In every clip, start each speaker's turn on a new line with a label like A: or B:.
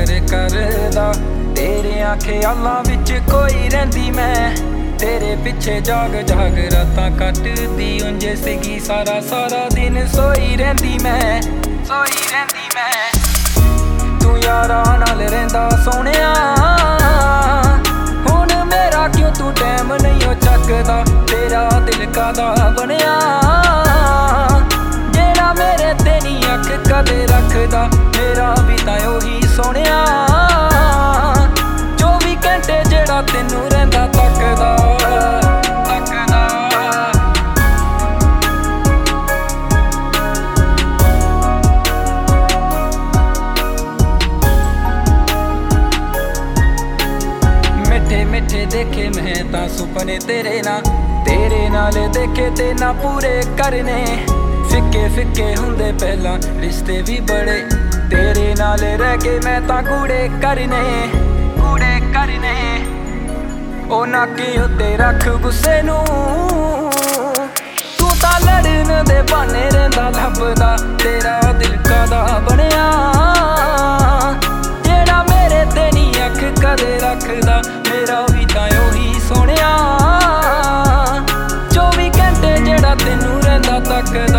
A: ਫਿਕਰ ਕਰਦਾ। ਤੇਰਿਆਂ ਖਿਆਲਾਂ ਵਿੱਚ ਕੋਈ ਰਹਿੰਦੀ ਮੈਂ, तेरे पिछे जाग जाग रातां कटदी। उंज सीगी सारा सारा दिन सोई रहिंदी मैं तू यारा नाल रहिंदा सोहणिया। हुण मेरा क्यों तू टैम नहीं ओ चकदा, तेरा दिल कादा बनिया जेड़ा मेरे ते नी अख कदे रखदा। मेरा भी तां ओही सोहणिया 24 घंटे जेड़ा तैनू रहिंदा तकदा। मिठे देखे मैं तां सुपने तेरे नाल देखे ते ना पूरे करने। फिक्के फिक्के हुंदे पहला रिश्ते भी बड़े, तेरे नाल रह के मैं तां कूड़े करने। ओ नाके उत्ते रख गुस्से नू, तू तां लड़न दे बहाने रहिंदा लभदा। तेरा दिल कादा बनिया जेड़ा मेरे ते नी अख कदे रखदा। मेरा भी तां ओही सोहणिया 24 घंटे जेड़ा तैनू रहिंदा तकदा।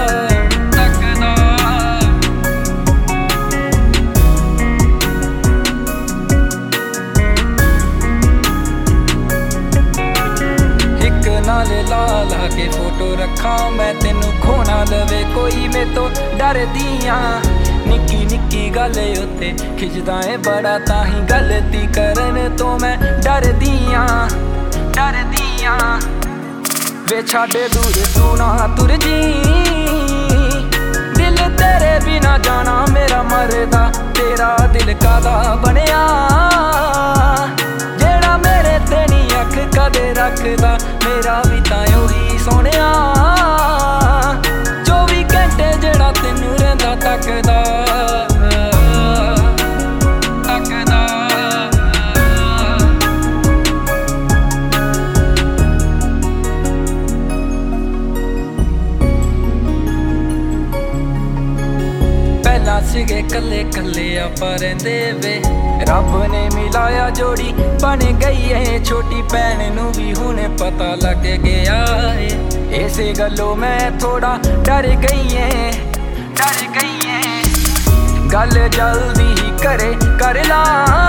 A: हिक नाल ला ला के फोटो रखा मैं, तैनू खो ना लवे कोई मेरे तो डरदियां। निक्की निक्की गल उत्ते खिचदा है बड़ा, ताही गलती करन तो मैं डरदियां। वे छाड़े दूर तू ना तुर जी, दिल तेरे बिना जाना मेरा मरदा। तेरा दिल कादा बनिया जेड़ा मेरे ते नी अख कदे रखदा। मेरा भी तां ओही सोहणिया 24 घंटे जेड़ा तैनू रहिंदा तकदा। सीगे कल्ले कल्ले आपां रहिंदे वे, रब ने मिलाया जोड़ी बन गई है। छोटी भैन नू भी हुण पता लग गया है, इसे गल्लों मैं थोड़ा डर गई है। गल जल्दी ही कर ला,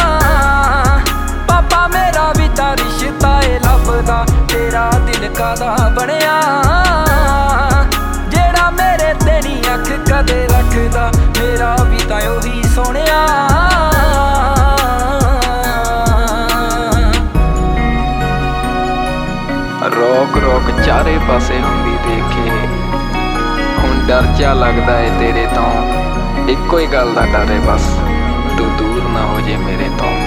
A: पापा मेरा भी तां रिश्ता है लभदा। तेरा दिल कादा बनिया जेड़ा मेरे ते नी अख कदे रखदा। मेरा भी तां ओही सोहणिया
B: रोक रोक चारे पासे हुंदी देखे। हुण डर जा लगदा है तेरे तो, इक्को ही गल दा डर है बस, तू दूर ना हो जे मेरे तो।